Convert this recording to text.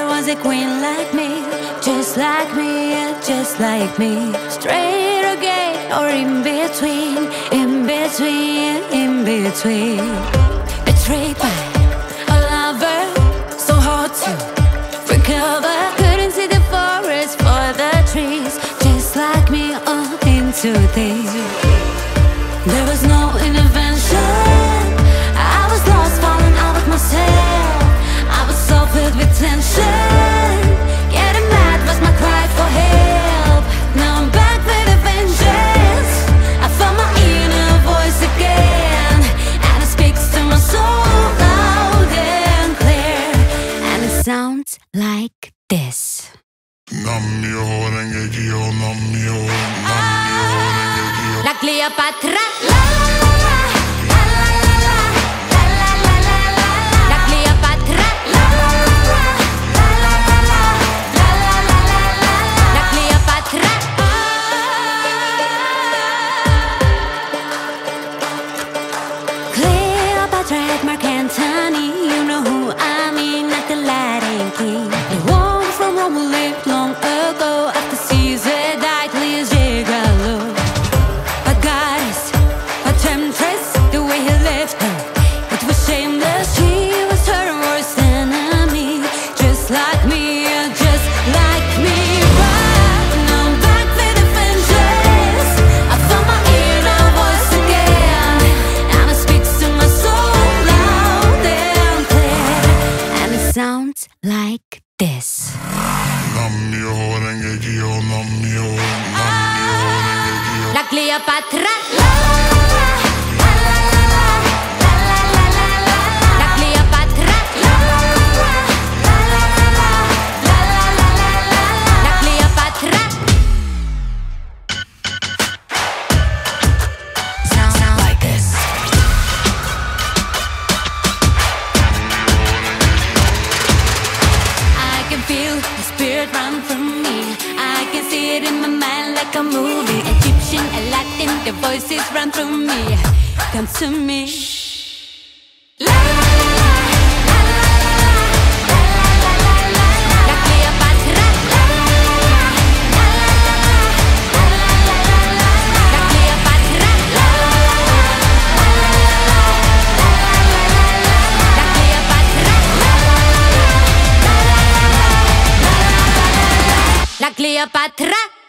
there was a queen like me, just like me, yeah, just like me. Straight or gay or in between, in between, in between. Betrayed by a lover, so hard to recover. Couldn't see the forest for the trees, just like me, all into these. There was no intervention. I was lost, falling out of myself. I was so filled with tension. Getting mad was my cry for help. Now I'm back with a vengeance. I found my inner voice again, and it speaks to my soul loud and clear. And it sounds like this. La Cleopatra. Mark Antony, you know who I mean, not the Latin king. The one from Rome who lived long ago, after Caesar died, please gigolo. A goddess, a temptress, the way he left her, it was shameless. She was her worst enemy, just like me, just like me. But now I'm back with a vengeance. I found my inner voice again, and it speaks to my soul. Sounds like this. La Cleopatra. Feel the spirit run from me. I can see it in my mind like a movie. Egyptian and Latin, the voices run through me. Come to me. La la la la la la la la. La Cleopatra. La la la la la la. La Cleopatra. La la La Cleopatra.